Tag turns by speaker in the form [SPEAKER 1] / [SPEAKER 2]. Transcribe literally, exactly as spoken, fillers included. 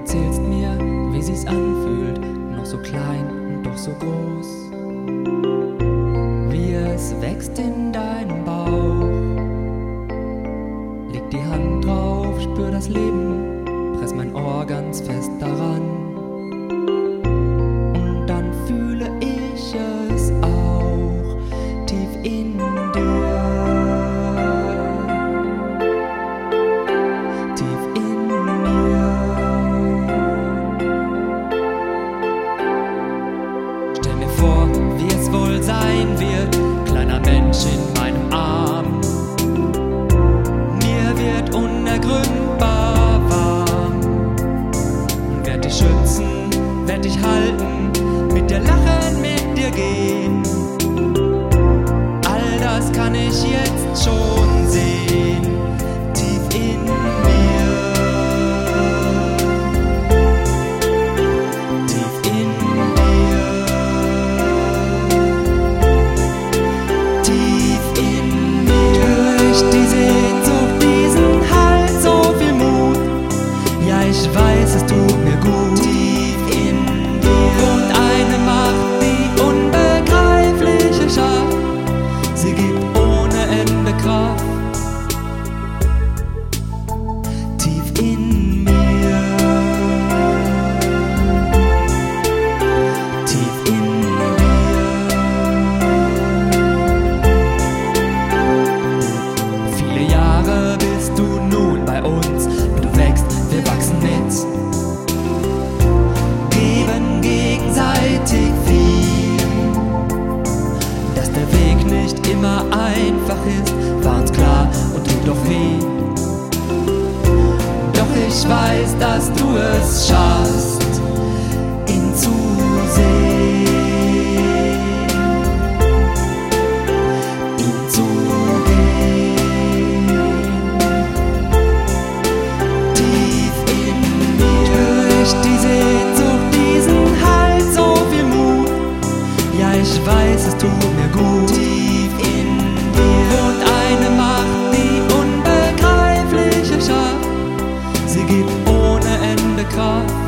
[SPEAKER 1] erzählst mir, wie sie's anfühlt, noch so klein und doch so groß. Wie es wächst in deinem Bauch. Leg die Hand drauf, spür das Leben, press mein Ohr ganz fest daran. Und dann fühle ich es auch tief in dir. Tief in mir. Stell mir vor, wie es wohl sein wird, kleiner Mensch in meinem Arm. Mir wird unergründbar warm. Und werd dich schützen, werd dich halten, mit dir lachen, mit dir gehen. All das kann ich jetzt schon sehen, tief in mir. Tief in dir. Tief in mir. Spür ich die Sehnsucht, diesen Halt, so viel Mut. Ja, ich weiß, es tut mir gut. Tief in dir wohnt eine Macht, die unbegreifliche Schafft. Sie gibt ohne Ende Kraft. Tief in mir. Tief in mir. Viele Jahre bist du nun bei uns. Du wächst, wir wachsen mit. Geben gegenseitig viel. Dass der Weg nicht immer einfach ist, war uns klar und tut doch weh. Doch ich weiß, dass du es schaffst, ihn zu sehen, ihn zu gehen. Tief in mir spür ich die Sehnsucht, diesen Halt, so viel Mut. Ja, ich weiß, es tut mir gut. Tief in dir wohnt eine Macht, die unbegreifliche Schafft. Sie gibt ohne Ende Kraft.